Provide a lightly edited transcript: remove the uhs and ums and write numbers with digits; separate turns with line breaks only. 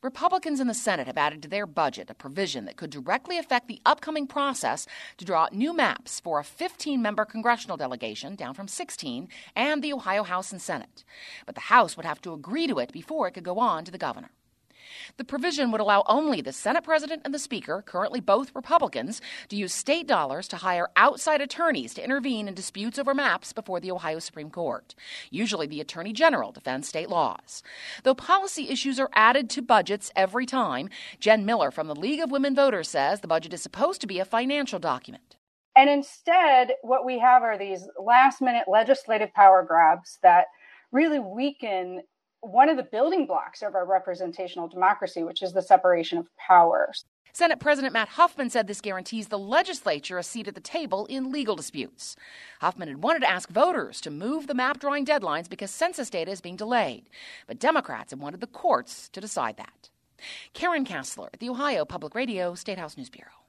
Republicans in the Senate have added to their budget a provision that could directly affect the upcoming process to draw new maps for a 15-member congressional delegation down from 16 and the Ohio House and Senate. But the House would have to agree to it before it could go on to the governor. The provision would allow only the Senate President and the Speaker, currently both Republicans, to use state dollars to hire outside attorneys to intervene in disputes over maps before the Ohio Supreme Court. Usually the Attorney General defends state laws. Though policy issues are added to budgets every time, Jen Miller from the League of Women Voters says the budget is supposed to be a financial document.
And instead, what we have are these last-minute legislative power grabs that really weaken one of the building blocks of our representational democracy, which is the separation of powers.
Senate President Matt Huffman said this guarantees the legislature a seat at the table in legal disputes. Huffman had wanted to ask voters to move the map drawing deadlines because census data is being delayed. But Democrats have wanted the courts to decide that. Karen Kassler, the Ohio Public Radio State House News Bureau.